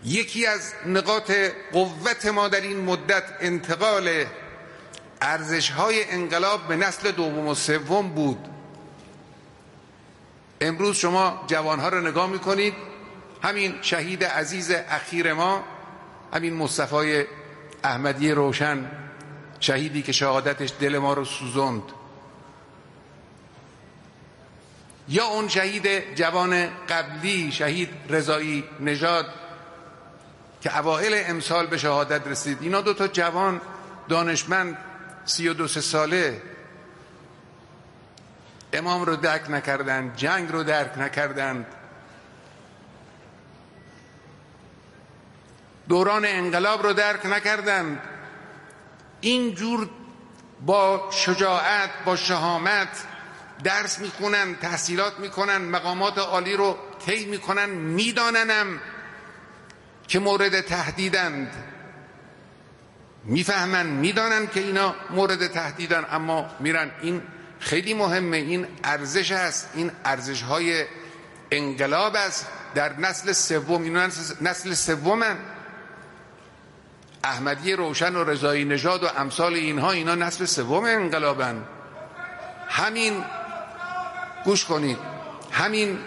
یکی از نقاط قوت ما در این مدت انتقال ارزش‌های انقلاب به نسل دوم و سوم بود. امروز شما جوانها رو نگاه میکنید، همین شهید عزیز اخیر ما، همین مصطفی احمدی روشن، شهیدی که شهادتش دل ما رو سوزوند، یا اون شهید جوان قبلی شهید رضایی نژاد که اوائل امسال به شهادت رسید. اینا دو تا جوان دانشمند 32 ساله امام رو درک نکردند، جنگ رو درک نکردند، دوران انقلاب رو درک نکردند. اینجور با شجاعت، با شهامت درس میخونن، تحصیلات میکنن، مقامات عالی رو طی میکنن، میداننم که مورد تهدیدند، میفهمن، میدانن که اینا مورد تهدیدن، اما میرن. این خیلی مهمه، این ارزش است، این ارزش های انقلاب است در نسل سوم. اینا نسل سومن، احمدی روشن و رضایی نژاد و امثال اینها، اینا نسل سوم انقلابن. همین گوش کنید، همین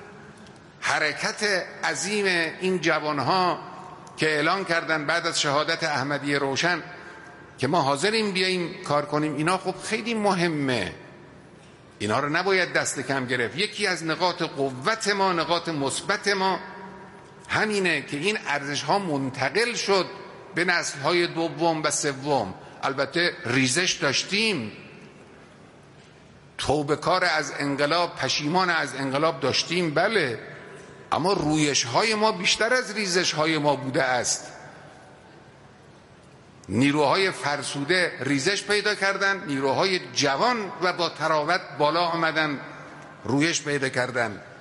حرکت عظیم این جوانها که اعلان کردن بعد از شهادت احمدی روشن که ما حاضریم بیاییم کار کنیم، اینا خب خیلی مهمه، اینا رو نباید دست کم گرفت. یکی از نقاط قوت ما، نقاط مثبت ما همینه که این ارزش ها منتقل شد به نسل های دوم و سوم. البته ریزش داشتیم، توبه‌کار از انقلاب، پشیمان از انقلاب داشتیم، بله، اما رویش های ما بیشتر از ریزش های ما بوده است. نیروهای فرسوده ریزش پیدا کردند، نیروهای جوان و با تراوت بالا آمدن، رویش پیدا کردند.